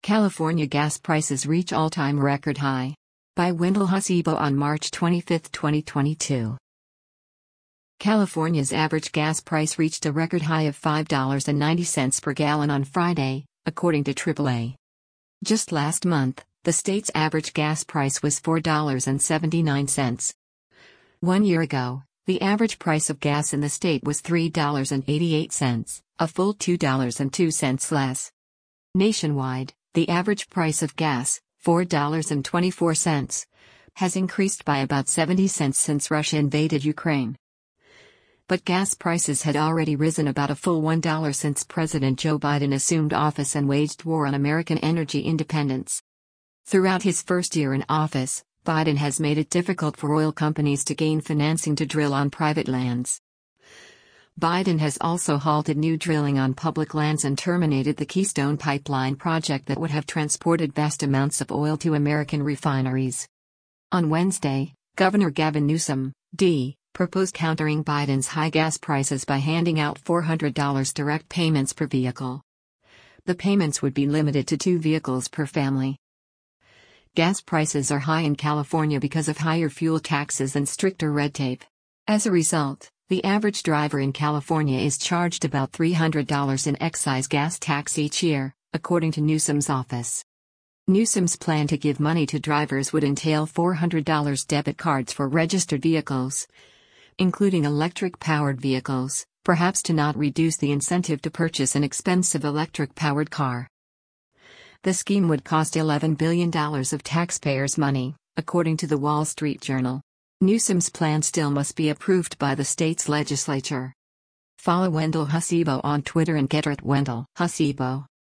California gas prices reach all-time record high. By Wendell Hasebo on March 25, 2022. California's average gas price reached a record high of $5.90 per gallon on Friday, according to AAA. Just last month, the state's average gas price was $4.79. 1 year ago, the average price of gas in the state was $3.88, a full $2.02 less. Nationwide, the average price of gas, $4.24, has increased by about 70 cents since Russia invaded Ukraine. But gas prices had already risen about a full $1 since President Joe Biden assumed office and waged war on American energy independence. Throughout his first year in office, Biden has made it difficult for oil companies to gain financing to drill on private lands. Biden has also halted new drilling on public lands and terminated the Keystone Pipeline project that would have transported vast amounts of oil to American refineries. On Wednesday, Governor Gavin Newsom, D., proposed countering Biden's high gas prices by handing out $400 direct payments per vehicle. The payments would be limited to 2 vehicles per family. Gas prices are high in California because of higher fuel taxes and stricter red tape. As a result, the average driver in California is charged about $300 in excise gas tax each year, according to Newsom's office. Newsom's plan to give money to drivers would entail $400 debit cards for registered vehicles, including electric-powered vehicles, perhaps to not reduce the incentive to purchase an expensive electric-powered car. The scheme would cost $11 billion of taxpayers' money, according to the Wall Street Journal. Newsom's plan still must be approved by the state's legislature. Follow Wendell Hasebo on Twitter and get @WendellHasebo.